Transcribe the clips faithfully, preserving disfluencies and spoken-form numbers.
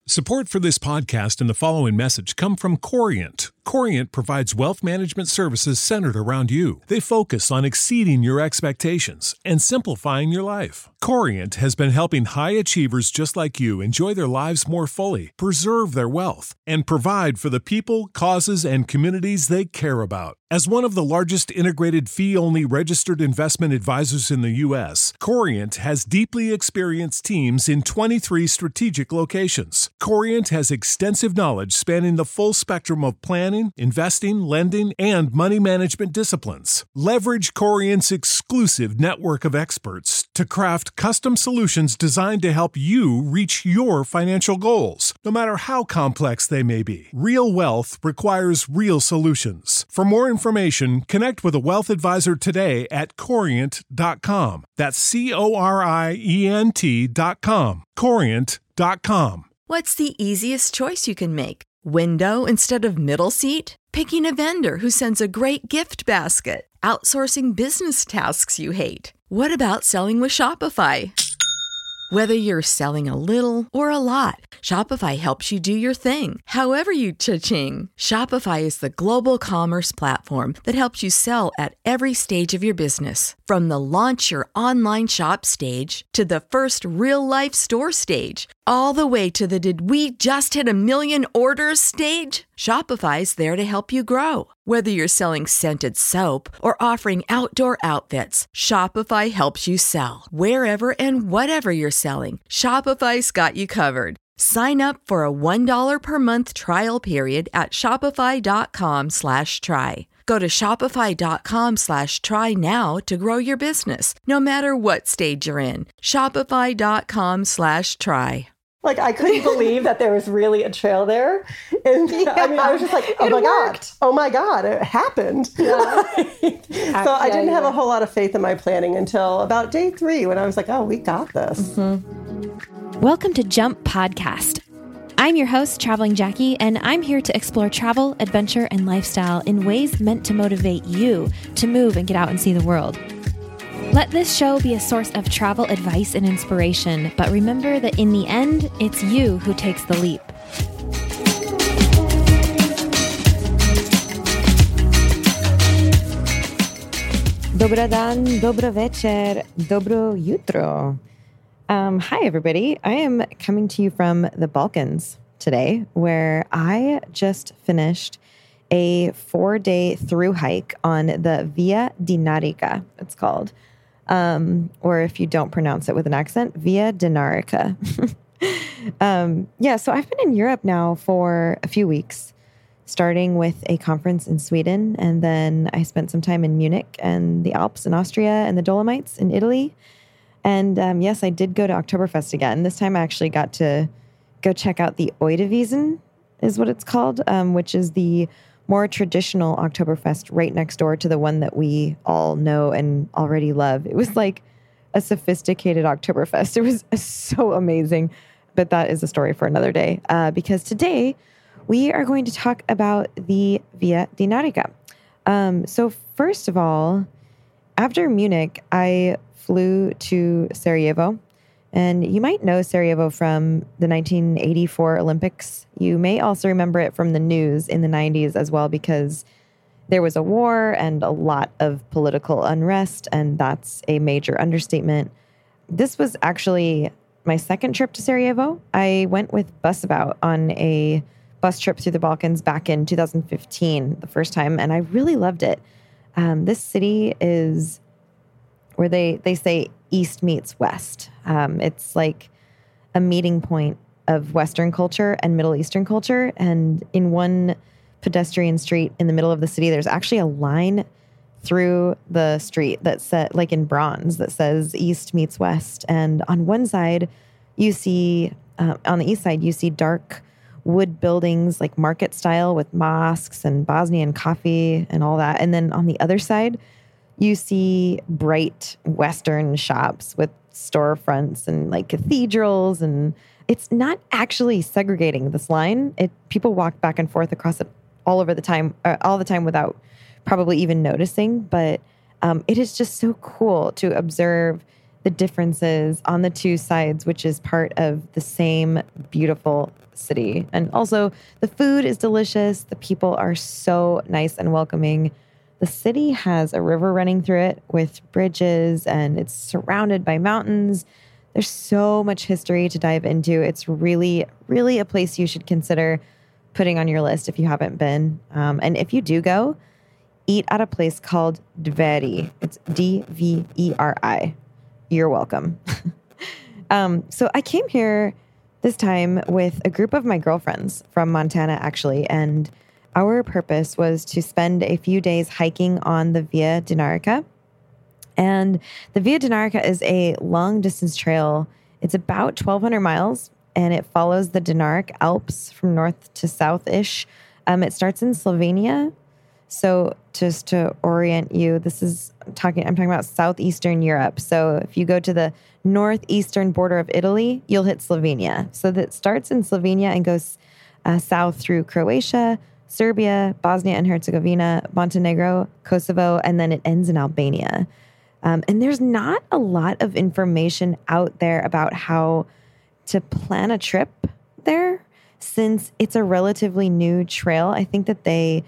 Support for this podcast and the following message come from Corient. Corient provides wealth management services centered around you. They focus on exceeding your expectations and simplifying your life. Corient has been helping high achievers just like you enjoy their lives more fully, preserve their wealth, and provide for the people, causes, and communities they care about. As one of the largest integrated fee-only registered investment advisors in the U S, Corient has deeply experienced teams in twenty-three strategic locations. Corient has extensive knowledge spanning the full spectrum of planning, investing, lending, and money management disciplines. Leverage Corient's exclusive network of experts to craft custom solutions designed to help you reach your financial goals, no matter how complex they may be. Real wealth requires real solutions. For more information, connect with a wealth advisor today at corient dot com. That's C O R I E N T dot com. corient dot com. What's the easiest choice you can make? Window instead of middle seat? Picking a vendor who sends a great gift basket? Outsourcing business tasks you hate? What about selling with Shopify? Whether you're selling a little or a lot, Shopify helps you do your thing, however you cha-ching. Shopify is the global commerce platform that helps you sell at every stage of your business. From the launch your online shop stage to the first real-life store stage, all the way to the did we just hit a million orders stage. Shopify's there to help you grow. Whether you're selling scented soap or offering outdoor outfits, Shopify helps you sell. Wherever and whatever you're selling, Shopify's got you covered. Sign up for a one dollar per month trial period at shopify.com slash try. Go to shopify.com slash try now to grow your business, no matter what stage you're in. Shopify.com slash try. Like, I couldn't believe that there was really a trail there. And yeah. I mean, I was just like, oh, it my worked. God. Oh, my God. It happened. Yeah. So I didn't have a whole lot of faith in my planning until about day three when I was like, oh, we got this. Mm-hmm. Welcome to Jump Podcast. I'm your host, Traveling Jackie, and I'm here to explore travel, adventure, and lifestyle in ways meant to motivate you to move and get out and see the world. Let this show be a source of travel advice and inspiration, but remember that in the end, it's you who takes the leap. Dobra dan, dobra večer, dobro jutro. Um, hi, everybody. I am coming to you from the Balkans today, where I just finished a four-day through hike on the Via Dinarica, it's called. Um, or if you don't pronounce it with an accent, Via Dinarica. um, yeah, so I've been in Europe now for a few weeks, starting with a conference in Sweden. And then I spent some time in Munich and the Alps in Austria and the Dolomites in Italy. And um, yes, I did go to Oktoberfest again. This time I actually got to go check out the Oidewiesen, is what it's called, um, which is the more traditional Oktoberfest right next door to the one that we all know and already love. It was like a sophisticated Oktoberfest. It was so amazing. But that is a story for another day. Uh, because today we are going to talk about the Via Dinarica. Um, so first of all, after Munich, I flew to Sarajevo. And you might know Sarajevo from the nineteen eighty-four Olympics. You may also remember it from the news in the nineties as well, because there was a war and a lot of political unrest, and that's a major understatement. This was actually my second trip to Sarajevo. I went with Busabout on a bus trip through the Balkans back in two thousand fifteen, the first time, and I really loved it. Um, this city is where they, they say East meets West. Um, it's like a meeting point of Western culture and Middle Eastern culture. And in one pedestrian street in the middle of the city, there's actually a line through the street that's set like in bronze that says East meets West. And on one side, you see, uh, on the east side, you see dark wood buildings like market style with mosques and Bosnian coffee and all that. And then on the other side, you see bright Western shops with storefronts and like cathedrals, and it's not actually segregating this line. It people walk back and forth across it all over the time, uh, all the time without probably even noticing. But um, it is just so cool to observe the differences on the two sides, which is part of the same beautiful city. And also the food is delicious. The people are so nice and welcoming. The city has a river running through it with bridges, and it's surrounded by mountains. There's so much history to dive into. It's really, really a place you should consider putting on your list if you haven't been. Um, and if you do go, eat at a place called Dveri. It's D V E R I. You're welcome. um, so I came here this time with a group of my girlfriends from Montana, actually, and our purpose was to spend a few days hiking on the Via Dinarica. And the Via Dinarica is a long-distance trail. It's about twelve hundred miles, and it follows the Dinaric Alps from north to south-ish. Um, it starts in Slovenia. So just to orient you, this is talking, I'm talking about southeastern Europe. So if you go to the northeastern border of Italy, you'll hit Slovenia. So that starts in Slovenia and goes uh, south through Croatia, Serbia, Bosnia and Herzegovina, Montenegro, Kosovo, and then it ends in Albania. Um, and there's not a lot of information out there about how to plan a trip there since it's a relatively new trail. I think that they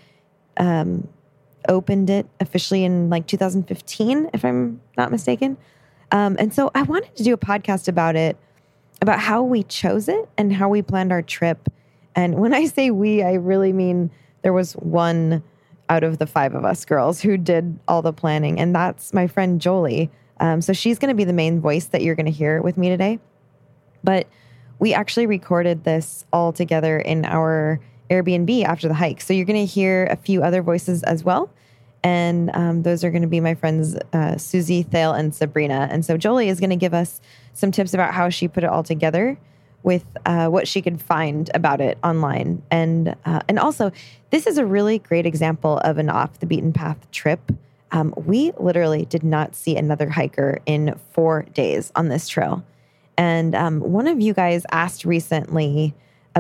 um, opened it officially in like two thousand fifteen, if I'm not mistaken. Um, and so I wanted to do a podcast about it, about how we chose it and how we planned our trip. And when I say we, I really mean there was one out of the five of us girls who did all the planning. And that's my friend Jolie. Um, so she's going to be the main voice that you're going to hear with me today. But we actually recorded this all together in our Airbnb after the hike. So you're going to hear a few other voices as well. And um, those are going to be my friends, uh, Susie, Thale, and Sabrina. And so Jolie is going to give us some tips about how she put it all together with uh, what she could find about it online. And uh, and also, this is a really great example of an off-the-beaten-path trip. Um, we literally did not see another hiker in four days on this trail. And um, one of you guys asked recently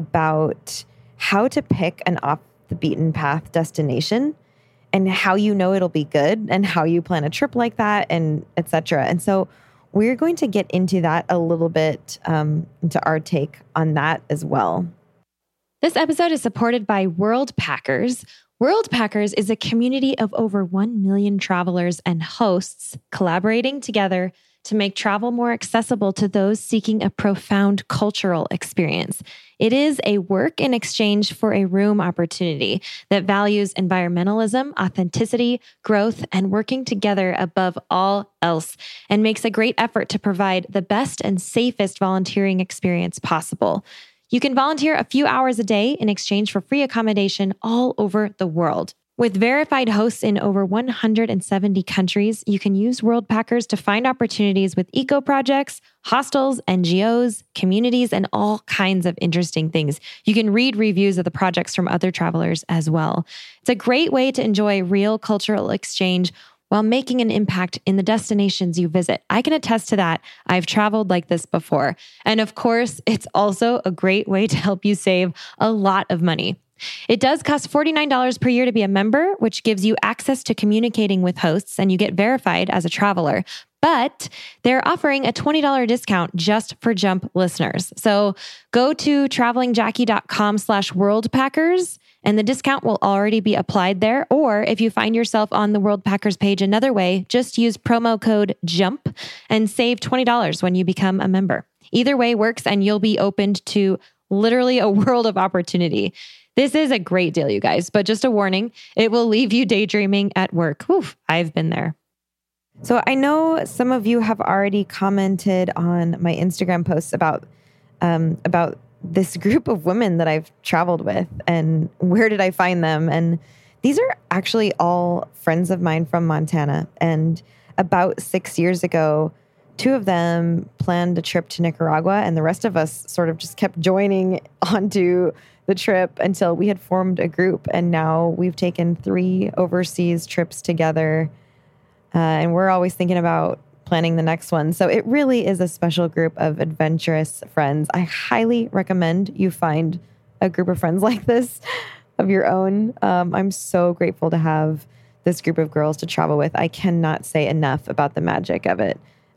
about how to pick an off-the-beaten-path destination and how you know it'll be good and how you plan a trip like that, and et cetera. And so we're going to get into that a little bit, um, into our take on that as well. This episode is supported by Worldpackers. Worldpackers is a community of over one million travelers and hosts collaborating together to make travel more accessible to those seeking a profound cultural experience. It is a work in exchange for a room opportunity that values environmentalism, authenticity, growth, and working together above all else, and makes a great effort to provide the best and safest volunteering experience possible. You can volunteer a few hours a day in exchange for free accommodation all over the world. With verified hosts in over one hundred seventy countries, you can use Worldpackers to find opportunities with eco projects, hostels, N G Os, communities, and all kinds of interesting things. You can read reviews of the projects from other travelers as well. It's a great way to enjoy real cultural exchange while making an impact in the destinations you visit. I can attest to that. I've traveled like this before. And of course, it's also a great way to help you save a lot of money. It does cost forty-nine dollars per year to be a member, which gives you access to communicating with hosts and you get verified as a traveler. But they're offering a twenty dollars discount just for Jump listeners. So go to travelingjackie.com slash worldpackers and the discount will already be applied there. Or if you find yourself on the Worldpackers page another way, just use promo code JUMP and save twenty dollars when you become a member. Either way works and you'll be opened to literally a world of opportunity. This is a great deal, you guys, but just a warning, it will leave you daydreaming at work. Oof, I've been there. So I know some of you have already commented on my Instagram posts about um, about this group of women that I've traveled with and where did I find them. And these are actually all friends of mine from Montana. And about six years ago, two of them planned a trip to Nicaragua and the rest of us sort of just kept joining onto the trip until we had formed a group. And now we've taken three overseas trips together. Uh, and we're always thinking about planning the next one. So it really is a special group of adventurous friends. I highly recommend you find a group of friends like this of your own. Um, I'm so grateful to have this group of girls to travel with. I cannot say enough about the magic of it.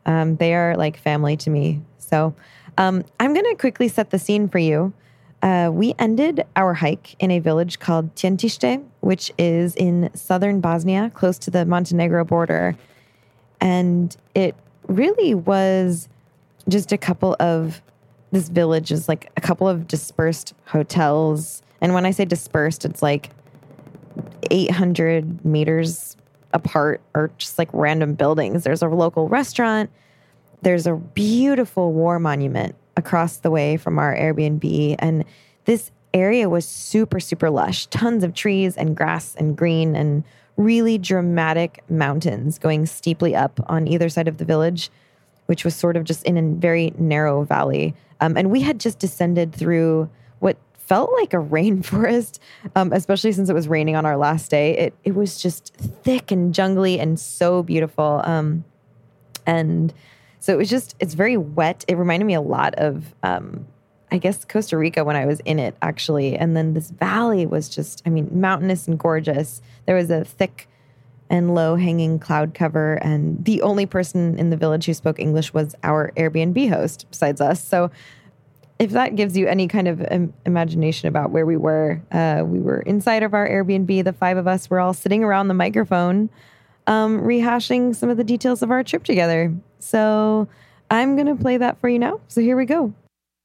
Um, they are like family to me. So um, I'm going to quickly set the scene for you. Uh, we ended our hike in a village called Tientište, which is in southern Bosnia, close to the Montenegro border. And it really was just a couple of, this village is like a couple of dispersed hotels. And when I say dispersed, it's like eight hundred meters apart, or just like random buildings. There's a local restaurant. There's a beautiful war monument across the way from our Airbnb. And this area was super, super lush. Tons of trees and grass and green and really dramatic mountains going steeply up on either side of the village, which was sort of just in a very narrow valley. Um, and we had just descended through what felt like a rainforest, um, especially since it was raining on our last day. It it was just thick and jungly and so beautiful. Um, and so it was just, it's very wet. It reminded me a lot of, um, I guess, Costa Rica when I was in it, actually. And then this valley was just, I mean, mountainous and gorgeous. There was a thick and low-hanging cloud cover, and the only person in the village who spoke English was our Airbnb host besides us. So if that gives you any kind of um, imagination about where we were, uh, we were inside of our Airbnb. The five of us were all sitting around the microphone, um, rehashing some of the details of our trip together. So I'm going to play that for you now. So here we go.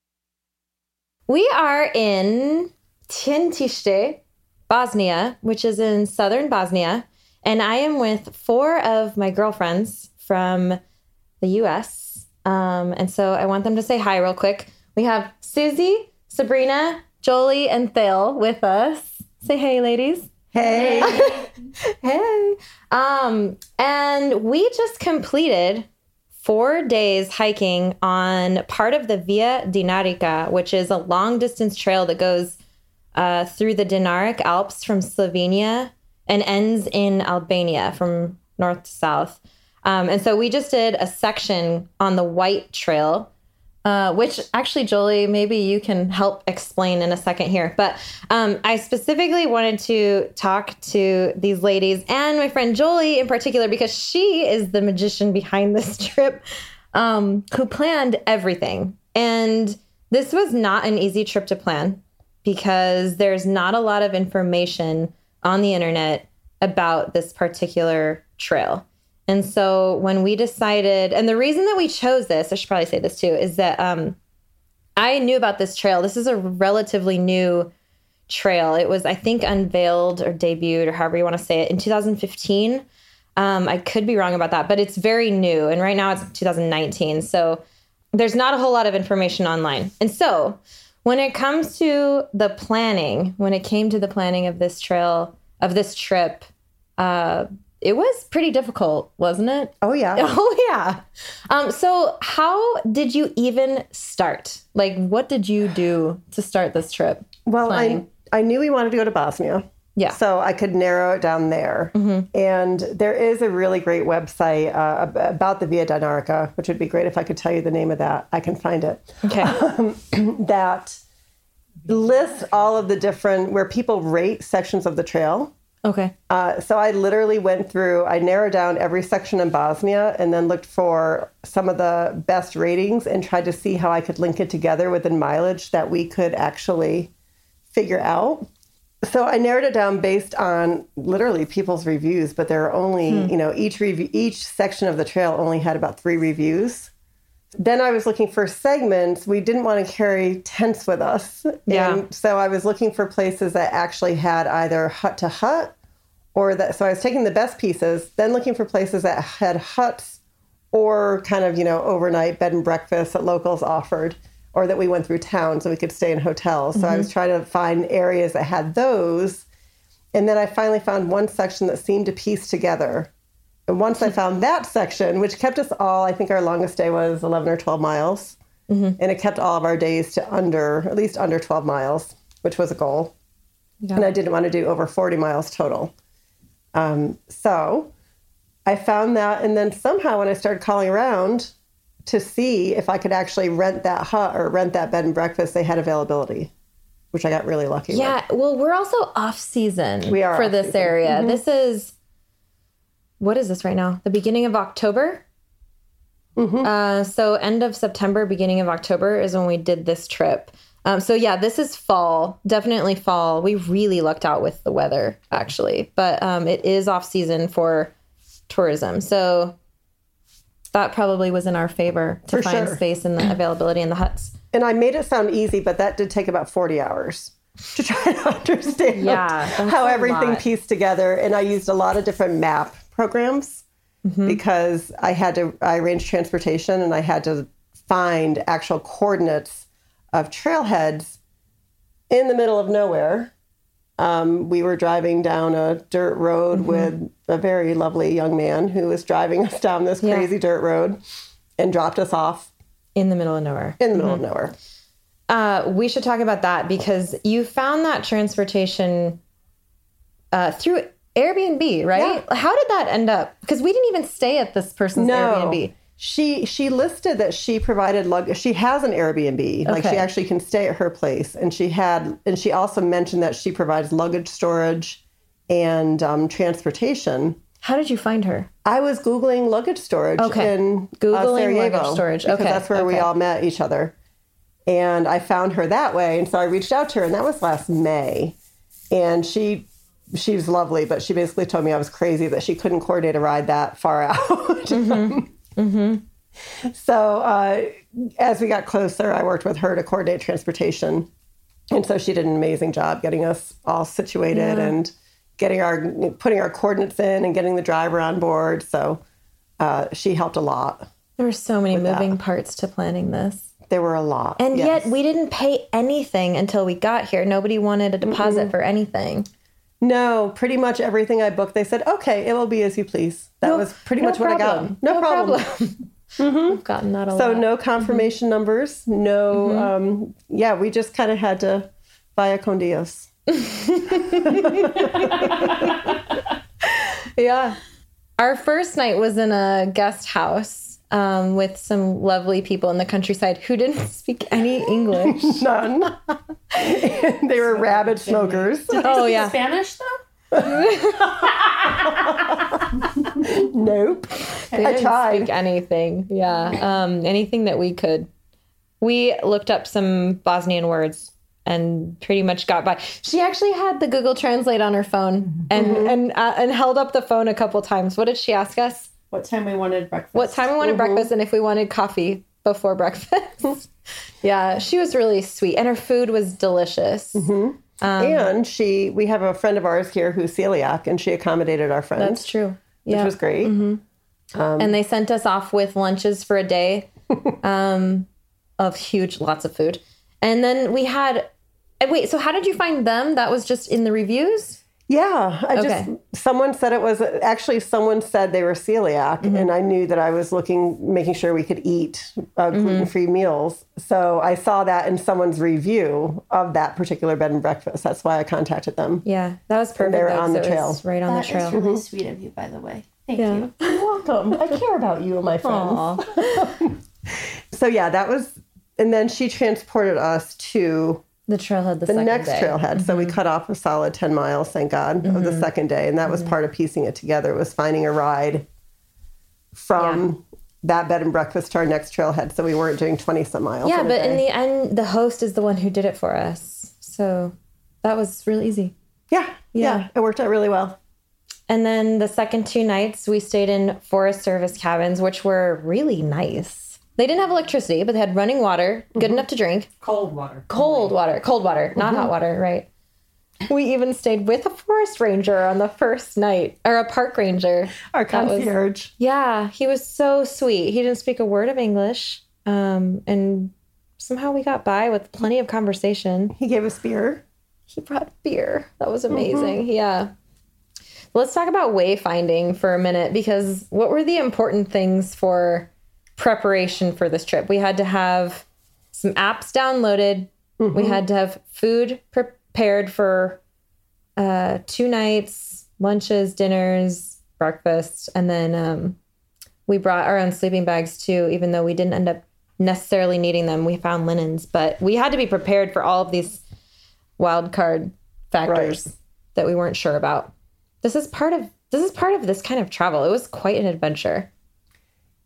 We are in Tientište, Bosnia, which is in southern Bosnia. And I am with four of my girlfriends from the U S. Um, and so I want them to say hi real quick. We have Susie, Sabrina, Jolie, and Thale with us. Say hey, ladies. Hey. Hey. Um, and we just completed four days hiking on part of the Via Dinarica, which is a long distance trail that goes uh, through the Dinaric Alps from Slovenia and ends in Albania from north to south. Um, and so we just did a section on the White Trail, uh, which actually, Jolie, maybe you can help explain in a second here. But um, I specifically wanted to talk to these ladies and my friend Jolie in particular, because she is the magician behind this trip, um, who planned everything. And this was not an easy trip to plan because there's not a lot of information on the internet about this particular trail. And so when we decided, and the reason that we chose this, I should probably say this too, is that um, I knew about this trail. This is a relatively new trail. It was, I think, unveiled or debuted, or however you want to say it, in two thousand fifteen. Um, I could be wrong about that, but it's very new. And right now it's two thousand nineteen. So there's not a whole lot of information online. And so when it comes to the planning, when it came to the planning of this trail, of this trip, uh, it was pretty difficult, wasn't it? Oh, yeah. Oh, yeah. Um, so how did you even start? Like, what did you do to start this trip? Well, I, I knew we wanted to go to Bosnia. Yeah. So I could narrow it down there. Mm-hmm. And there is a really great website uh, about the Via Dinarica, which would be great if I could tell you the name of that. I can find it. Okay. Um, that lists all of the different, where people rate sections of the trail. Okay. Uh, so I literally went through, I narrowed down every section in Bosnia and then looked for some of the best ratings and tried to see how I could link it together with the mileage that we could actually figure out. So I narrowed it down based on literally people's reviews, but there are only, hmm. you know, each review, each section of the trail only had about three reviews. Then I was looking for segments. We didn't want to carry tents with us. Yeah. And so I was looking for places that actually had either hut to hut or that. So I was taking the best pieces, then looking for places that had huts or kind of, you know, overnight bed and breakfast that locals offered, or that we went through town so we could stay in hotels. So mm-hmm. I was trying to find areas that had those. And then I finally found one section that seemed to piece together. And once I found that section, which kept us all, I think our longest day was eleven or twelve miles. Mm-hmm. And it kept all of our days to under, at least under twelve miles, which was a goal. Yeah. And I didn't want to do over forty miles total. Um, so I found that. And then somehow when I started calling around to see if I could actually rent that hut or rent that bed and breakfast, they had availability, which I got really lucky yeah, with. Well, we're also off season we are for this season. area. Mm-hmm. This is, what is this right now? The beginning of October? Mm-hmm. Uh, so end of September, beginning of October is when we did this trip. Um, so yeah, this is fall, definitely fall. We really lucked out with the weather, actually, but um, it is off season for tourism. So that probably was in our favor to For find sure. space and the availability in the huts. And I made it sound easy, but that did take about forty hours to try to understand Yeah, that's how a everything lot. pieced together. And I used a lot of different map programs Mm-hmm. because I had to, I arranged transportation and I had to find actual coordinates of trailheads in the middle of nowhere. Um, we were driving down a dirt road Mm-hmm. with a very lovely young man who was driving us down this Yeah. crazy dirt road and dropped us off In the middle of nowhere. in the middle of nowhere. Uh, we should talk about that because you found that transportation uh, through Airbnb, right? Yeah. How did that end up? Because we didn't even stay at this person's Airbnb. She she listed that she provided luggage. She has an Airbnb, like Okay. she actually can stay at her place, and she had, and she also mentioned that she provides luggage storage and um, transportation. How did you find her? I was googling luggage storage Okay. in uh, Googling Sarajevo luggage storage. because Okay. that's where we Okay. all met each other, and I found her that way, and so I reached out to her, and that was last May, and she. She's lovely, but she basically told me I was crazy that she couldn't coordinate a ride that far out. Mm-hmm. Mm-hmm. So uh, as we got closer, I worked with her to coordinate transportation. And so she did an amazing job getting us all situated Yeah. and getting our, putting our coordinates in and getting the driver on board. So uh, she helped a lot. There were so many that. moving parts to planning this. There were a lot. And yes. yet we didn't pay anything until we got here. Nobody wanted a deposit Mm-hmm. for anything. No, pretty much everything I booked, they said, okay, it will be as you please. That No- was pretty no much what I got. problem. No, No problem. problem. We've gotten that a So lot. no confirmation numbers, no, um, yeah, we just kind of had to via con Dios. Yeah. Our first night was in a guest house um, with some lovely people in the countryside who didn't speak any English. None. They were rabid smokers. Oh, yeah. Spanish though? Nope. They I didn't tried. speak anything. Yeah. Um, anything that we could. We looked up some Bosnian words and pretty much got by. She actually had the Google Translate on her phone and Mm-hmm. and uh, and held up the phone a couple times. What did she ask us? What time we wanted breakfast? What time we wanted breakfast and if we wanted coffee before breakfast. Yeah, she was really sweet and her food was delicious. Um, and she, we have a friend of ours here who's celiac, and she accommodated our friends. That's true. Which Yeah. was great. And they sent us off with lunches for a day um, of huge, lots of food. And then we had, uh, wait, so how did you find them? That was just in the reviews? Yeah, I Okay. just, someone said it was, actually someone said they were celiac, Mm-hmm. and I knew that I was looking, making sure we could eat uh, Mm-hmm. gluten-free meals. So I saw that in someone's review of that particular bed and breakfast. That's why I contacted them. Yeah, that was perfect. they were though, on 'cause the it trail. was right on That the trail. is really sweet of you, by the way. Thank Yeah. you. You're welcome. I care about you and my friends. Aw. So yeah, that was, and then she transported us to The trailhead the, the second next day. trailhead. So we cut off a solid ten miles, thank God, of the second day. And that was part of piecing it together, was finding a ride from that bed and breakfast to our next trailhead. So we weren't doing twenty some miles. Yeah, in a but in day. the end, the host is the one who did it for us. So that was really easy. yeah, yeah, Yeah. it worked out really well. And then the second two nights, we stayed in Forest Service cabins, which were really nice. They didn't have electricity, but they had running water, good enough to drink. Cold water. Cold water, cold water, not hot water, right? We even stayed with a forest ranger on the first night, or a park ranger. Our That was- concierge. Yeah, he was so sweet. He didn't speak a word of English. Um, and somehow we got by with plenty of conversation. He gave us beer. He brought beer. That was amazing. Yeah. Let's talk about wayfinding for a minute, because what were the important things for preparation for this trip? We had to have some apps downloaded. We had to have food prepared for uh, two nights, lunches, dinners, breakfast, and then um, we brought our own sleeping bags too, even though we didn't end up necessarily needing them. We found linens, but we had to be prepared for all of these wild card factors Right. that we weren't sure about. This is part of this is part of this kind of travel. It was quite an adventure.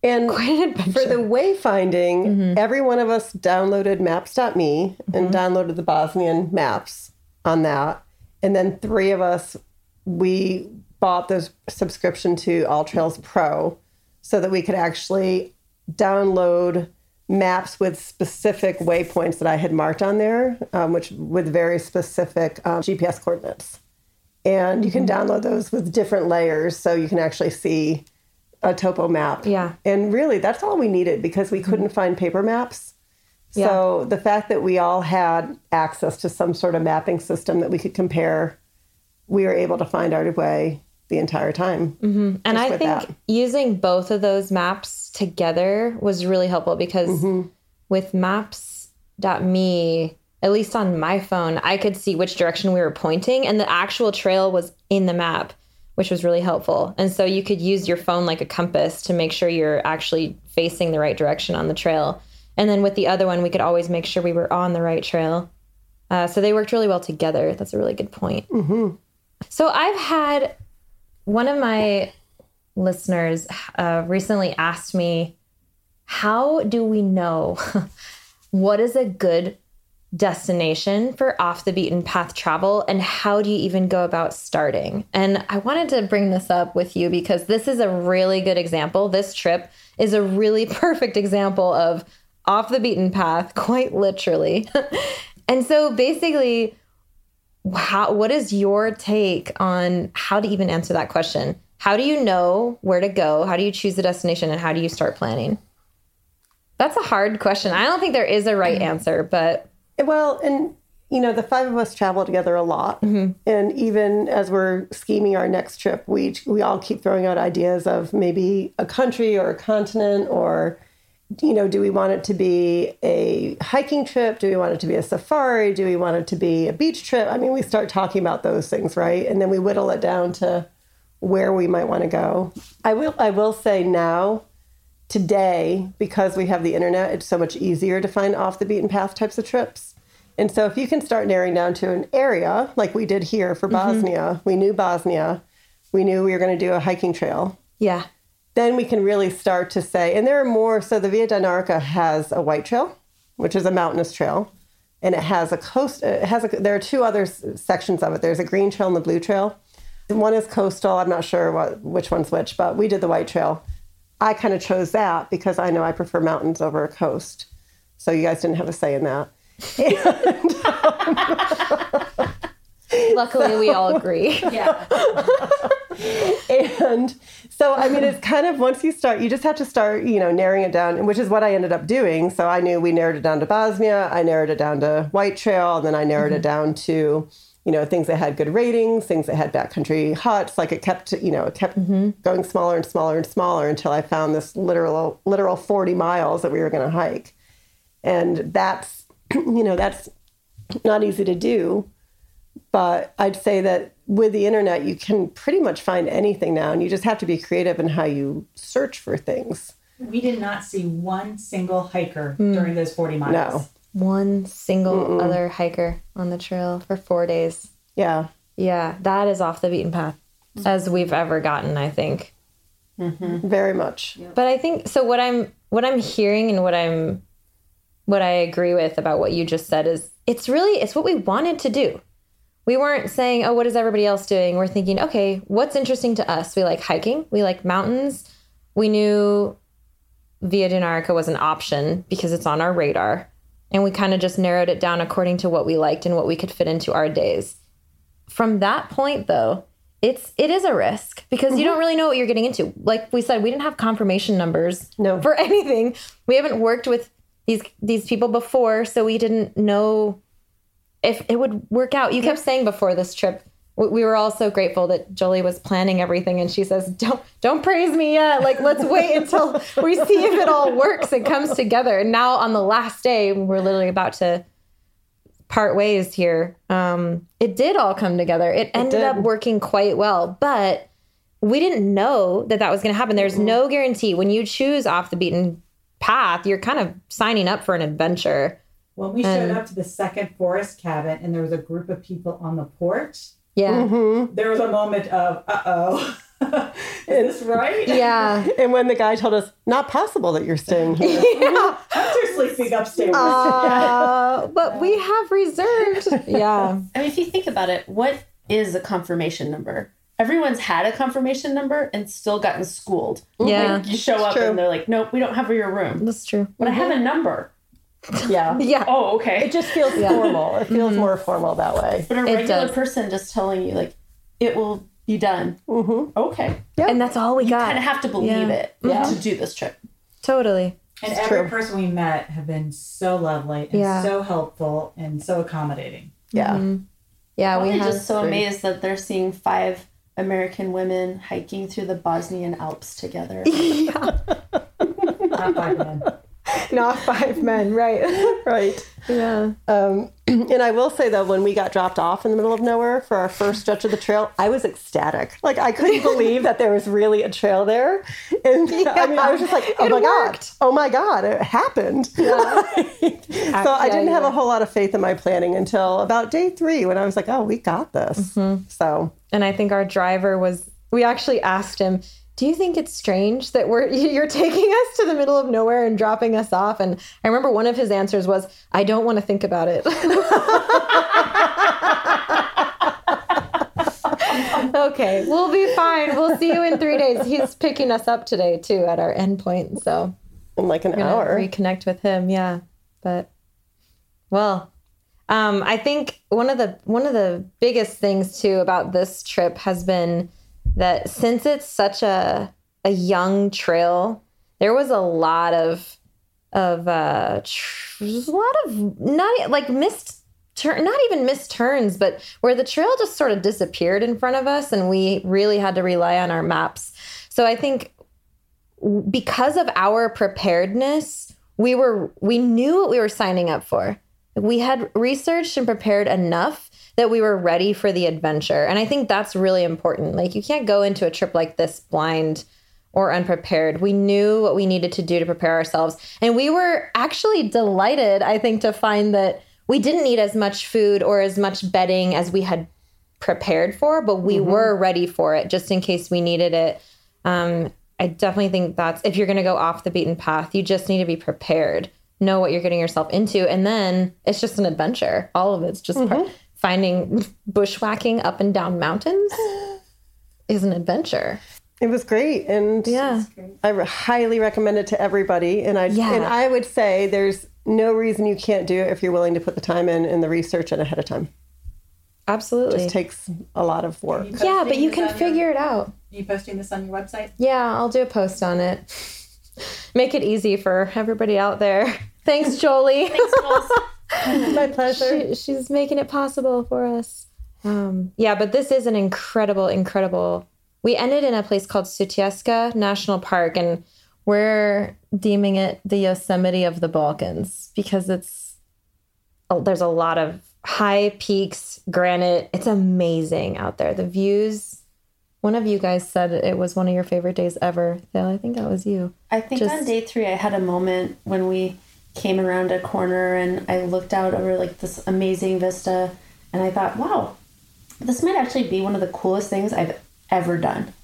And Quite an adventure. for the wayfinding, Mm-hmm. every one of us downloaded maps dot me and Mm-hmm. downloaded the Bosnian maps on that. And then three of us, we bought the subscription to All Trails Pro so that we could actually download maps with specific waypoints that I had marked on there, um, which with very specific um, G P S coordinates. And you can download those with different layers so you can actually see a topo map. Yeah. And really, that's all we needed because we couldn't find paper maps. So the fact that we all had access to some sort of mapping system that we could compare, we were able to find our way the entire time. Mm-hmm. And I with think that. using both of those maps together was really helpful because Mm-hmm. with maps dot me, at least on my phone, I could see which direction we were pointing and the actual trail was in the map, which was really helpful. And so you could use your phone like a compass to make sure you're actually facing the right direction on the trail. And then with the other one, we could always make sure we were on the right trail. Uh, so they worked really well together. That's a really good point. Mm-hmm. So I've had one of my listeners uh, recently asked me, how do we know what is a good destination for off the beaten path travel and how do you even go about starting? And I wanted to bring this up with you because this is a really good example. This trip is a really perfect example of off the beaten path, quite literally. And so basically, how, what is your take on how to even answer that question? How do you know where to go? How do you choose the destination and how do you start planning? That's a hard question. I don't think there is a right answer, but Well, and, you know, the five of us travel together a lot. Mm-hmm. And even as we're scheming our next trip, we we all keep throwing out ideas of maybe a country or a continent or, you know, do we want it to be a hiking trip? Do we want it to be a safari? Do we want it to be a beach trip? I mean, we start talking about those things, right? And then we whittle it down to where we might want to go. I will I will say now, today, because we have the internet, it's so much easier to find off the beaten path types of trips. And so if you can start narrowing down to an area, like we did here for Bosnia, we knew Bosnia, we knew we were going to do a hiking trail. yeah. Then we can really start to say, and there are more, so the Via Dinarica has a white trail, which is a mountainous trail, and it has a coast, it has a, there are two other s- sections of it. There's a green trail and the blue trail. One is coastal, I'm not sure what which one's which, but we did the white trail. I kind of chose that because I know I prefer mountains over a coast. So you guys didn't have a say in that. And, um, Luckily, we all agree. Yeah. and so, I mean, it's kind of once you start, you just have to start, you know, narrowing it down, which is what I ended up doing. So I knew we narrowed it down to Bosnia, I narrowed it down to White Trail, and then I narrowed mm-hmm. it down to, you know, things that had good ratings, things that had backcountry huts. Like it kept, you know, it kept mm-hmm. going smaller and smaller and smaller until I found this literal, literal forty miles that we were going to hike. And that's, you know, that's not easy to do. But I'd say that with the internet, you can pretty much find anything now, and you just have to be creative in how you search for things. We did not see one single hiker mm. during those forty miles. No. One single Mm-mm. other hiker on the trail for four days. Yeah. Yeah, that is off the beaten path as we've ever gotten, I think. Mm-hmm. Very much. Yeah. But I think, so what I'm, what I'm hearing and what I'm, what I agree with about what you just said is it's really, it's what we wanted to do. We weren't saying, oh, what is everybody else doing? We're thinking, okay, what's interesting to us? We like hiking. We like mountains. We knew Via Dinarica was an option because it's on our radar. And we kind of just narrowed it down according to what we liked and what we could fit into our days. From that point, though, it's it is a risk because mm-hmm. you don't really know what you're getting into. Like we said, we didn't have confirmation numbers no. for anything. We haven't worked with these these people before, so we didn't know if it would work out. You kept saying before this trip, we were all so grateful that Jolie was planning everything. And she says, don't, don't praise me yet. Like, let's wait until we see if it all works and comes together. And now on the last day, we're literally about to part ways here. Um, it did all come together. It ended it up working quite well, but we didn't know that that was going to happen. There's mm-hmm. no guarantee when you choose off the beaten path, you're kind of signing up for an adventure. When we showed um, up to the second forest cabin and there was a group of people on the porch, yeah, mm-hmm. there was a moment of, uh-oh. Is this right? Yeah. And when the guy told us, not possible that you're staying here. Yeah. Hunter's sleeping upstairs. Uh, but we have reserved. Yeah. I mean, if you think about it, what is a confirmation number? Everyone's had a confirmation number and still gotten schooled. Yeah. Like, you show up true. and they're like, nope, we don't have your room. That's true. But I have a number. Yeah. Yeah. Oh, okay. It just feels formal. It feels more formal that way. But a It regular does. person just telling you, like, it will be done. Mm-hmm. Okay. And that's all we got. Kind of have to believe Yeah. it Yeah. to do this trip. Totally. And It's every true. person we met have been so lovely and Yeah. so helpful and so accommodating. Yeah. Yeah, I'm we have. just so amazed that they're seeing five American women hiking through the Bosnian Alps together. Not five men. Not five men, right? Right. Yeah. Um, and I will say, though, when we got dropped off in the middle of nowhere for our first stretch of the trail, I was ecstatic. Like, I couldn't believe that there was really a trail there. And I mean, I was just like, oh It my worked. God. Oh my God, it happened. so I didn't have a whole lot of faith in my planning until about day three when I was like, oh, we got this. So, And I think our driver was, we actually asked him, do you think it's strange that we're you're taking us to the middle of nowhere and dropping us off? And I remember one of his answers was, I don't want to think about it. Okay, we'll be fine. We'll see you in three days. He's picking us up today, too, at our endpoint. So in like an I'm gonna hour. reconnect with him. Yeah. But, well, um, I think one of the one of the biggest things, too, about this trip has been that since it's such a a young trail, there was a lot of of uh tr- a lot of not like missed turn, not even missed turns, but where the trail just sort of disappeared in front of us, and we really had to rely on our maps. So I think because of our preparedness, we were we knew what we were signing up for. We had researched and prepared enough that we were ready for the adventure. And I think that's really important. Like, you can't go into a trip like this blind or unprepared. We knew what we needed to do to prepare ourselves. And we were actually delighted, I think, to find that we didn't need as much food or as much bedding as we had prepared for, but we were ready for it just in case we needed it. Um, I definitely think that's, if you're going to go off the beaten path, you just need to be prepared, know what you're getting yourself into. And then it's just an adventure. All of it's just part. Finding bushwhacking up and down mountains is an adventure. It was great, and Yeah. I re- highly recommend it to everybody. And I Yeah. and I would say there's no reason you can't do it if you're willing to put the time in and the research and ahead of time. Absolutely. It just takes a lot of work. You Yeah, but posting you this can on your- figure it out. Are you posting this on your website? Yeah, I'll do a post on it. Make it easy for everybody out there. Thanks, Jolie. Thanks, Jules. My pleasure. She, she's making it possible for us. Um, yeah, but this is an incredible, incredible. We ended in a place called Sutjeska National Park, and we're deeming it the Yosemite of the Balkans because it's oh, there's a lot of high peaks, granite. It's amazing out there. The views. One of you guys said it was one of your favorite days ever. Phil, I think that was you. I think Just- on day three, I had a moment when we came around a corner and I looked out over like this amazing vista, and I thought, wow, this might actually be one of the coolest things I've ever done.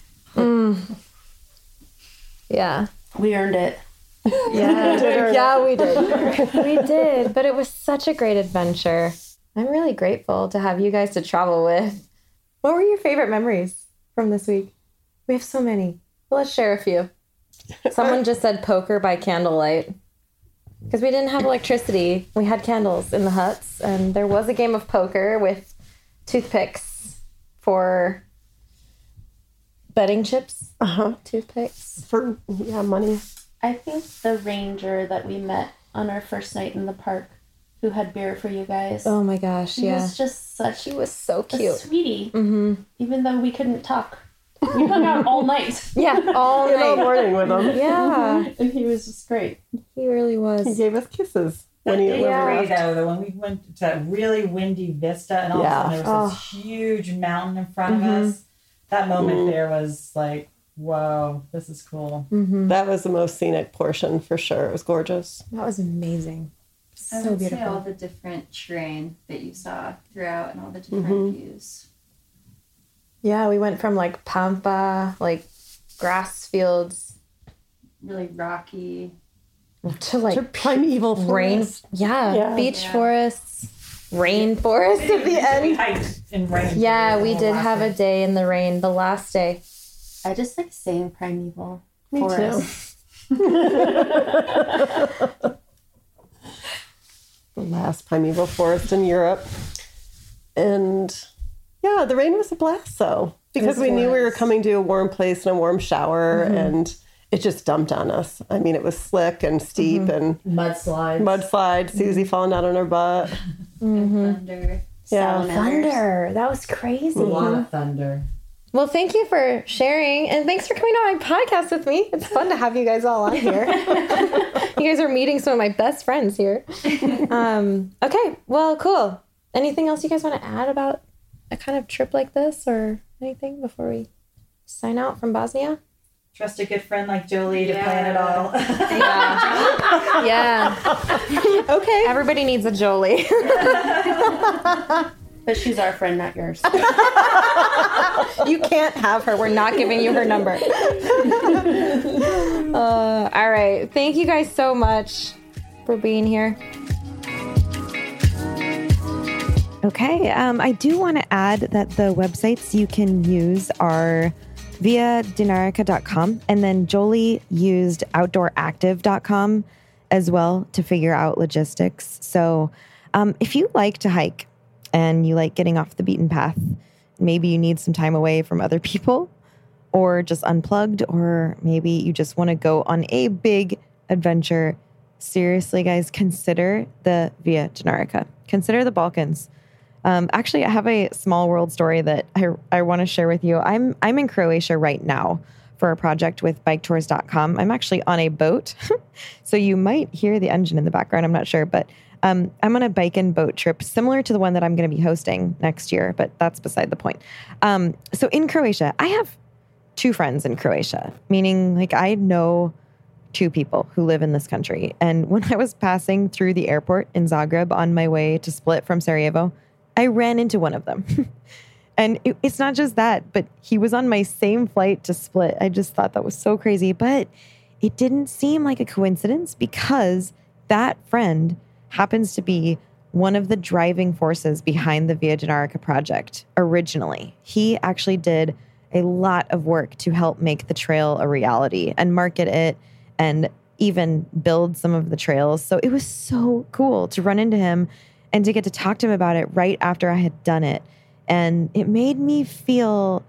Yeah. We earned it. Yeah, yeah, we did. We did, but it was such a great adventure. I'm really grateful to have you guys to travel with. What were your favorite memories from this week? We have so many. Well, let's share a few. Someone just said poker by candlelight. Because we didn't have electricity. We had candles in the huts, and there was a game of poker with toothpicks for betting chips. Uh-huh. Toothpicks. For yeah, money. I think the ranger that we met on our first night in the park who had beer for you guys. Oh my gosh, he yeah. was just such She was so a cute. sweetie. Mm-hmm. Even though we couldn't talk. We hung out all night. Yeah, all And all night. morning with him. Yeah, And he was just great. he really He was. gave us kisses when That he day when we three, left. though, the when we went to that really windy vista, and all Yeah. of a sudden there was this huge mountain in front Mm-hmm. of us. That moment there was like, whoa, this is cool. That was the most scenic portion for sure. It was gorgeous. That was amazing. I So would say beautiful. all the different terrain that you saw throughout and all the different views. Yeah, we went from like pampa, like grass fields, really rocky, to like to primeval rain. forest. Yeah, Yeah. beach Yeah. forests, rainforest at the We end. hiked in rain. Yeah, we the did whole have a last day in the rain, the last day. I just like saying primeval Me forest. too. The last primeval forest in Europe. And yeah, the rain was a blast though, because It we knew we were was. coming to a warm place and a warm shower, and it just dumped on us. I mean, it was slick and steep and mudslides. mudslide, Susie falling out on her butt. Thunder. Yeah. Salamanders. Thunder. That was crazy. A lot of thunder. Well, thank you for sharing, and thanks for coming on my podcast with me. It's fun to have you guys all on here. You guys are meeting some of my best friends here. Um, okay, well, cool. Anything else you guys want to add about a kind of trip like this or anything before we sign out from Bosnia? Trust a good friend like Jolie to plan it all. Yeah. Yeah. Okay. Everybody needs a Jolie. But she's our friend, not yours. You can't have her. We're not giving you her number. Uh, all right. Thank you guys so much for being here. Okay, um, I do want to add that the websites you can use are via dinarica dot com, and then Jolie used outdoor active dot com as well to figure out logistics. So um, if you like to hike and you like getting off the beaten path, maybe you need some time away from other people or just unplugged, or maybe you just want to go on a big adventure, seriously, guys, consider the Via Dinarica. Consider the Balkans. Um, actually, I have a small world story that I, I want to share with you. I'm I'm in Croatia right now for a project with bike tours dot com. I'm actually on a boat, so you might hear the engine in the background. I'm not sure, but um, I'm on a bike and boat trip similar to the one that I'm going to be hosting next year, but that's beside the point. Um, so in Croatia, I have two friends in Croatia, meaning like I know two people who live in this country. And when I was passing through the airport in Zagreb on my way to Split from Sarajevo, I ran into one of them. And it, it's not just that, but he was on my same flight to Split. I just thought that was so crazy. But it didn't seem like a coincidence because that friend happens to be one of the driving forces behind the Via Dinarica project originally. He actually did a lot of work to help make the trail a reality and market it and even build some of the trails. So it was so cool to run into him and to get to talk to him about it right after I had done it. And it made me feel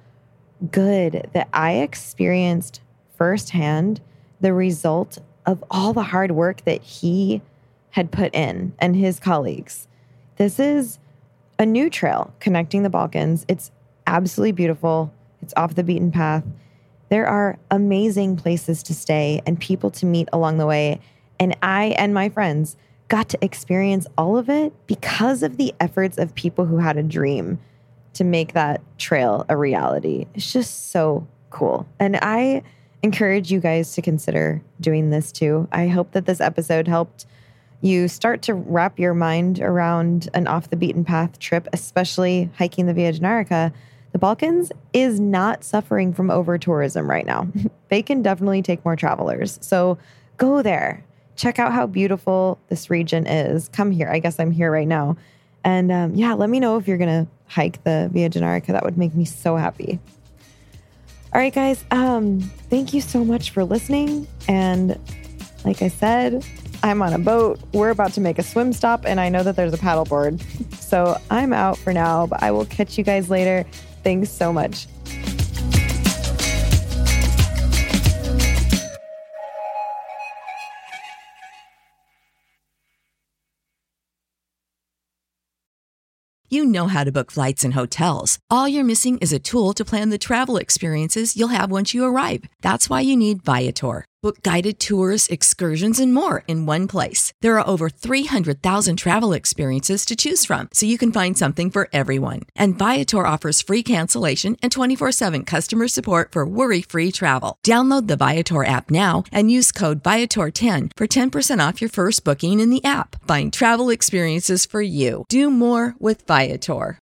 good that I experienced firsthand the result of all the hard work that he had put in and his colleagues. This is a new trail connecting the Balkans. It's absolutely beautiful. It's off the beaten path. There are amazing places to stay and people to meet along the way. And I and my friends got to experience all of it because of the efforts of people who had a dream to make that trail a reality. It's just so cool. And I encourage you guys to consider doing this too. I hope that this episode helped you start to wrap your mind around an off the beaten path trip, especially hiking the Via Dinarica. The Balkans is not suffering from over tourism right now. They can definitely take more travelers. So go there. Check out how beautiful this region is. Come here. I guess I'm here right now. And um, yeah, let me know if you're going to hike the Via Dinarica. That would make me so happy. All right, guys. Um, thank you so much for listening. And like I said, I'm on a boat. We're about to make a swim stop, and I know that there's a paddleboard. So I'm out for now, but I will catch you guys later. Thanks so much. You know how to book flights and hotels. All you're missing is a tool to plan the travel experiences you'll have once you arrive. That's why you need Viator. Book guided tours, excursions, and more in one place. There are over three hundred thousand travel experiences to choose from, so you can find something for everyone. And Viator offers free cancellation and twenty-four seven customer support for worry-free travel. Download the Viator app now and use code Viator ten for ten percent off your first booking in the app. Find travel experiences for you. Do more with Viator.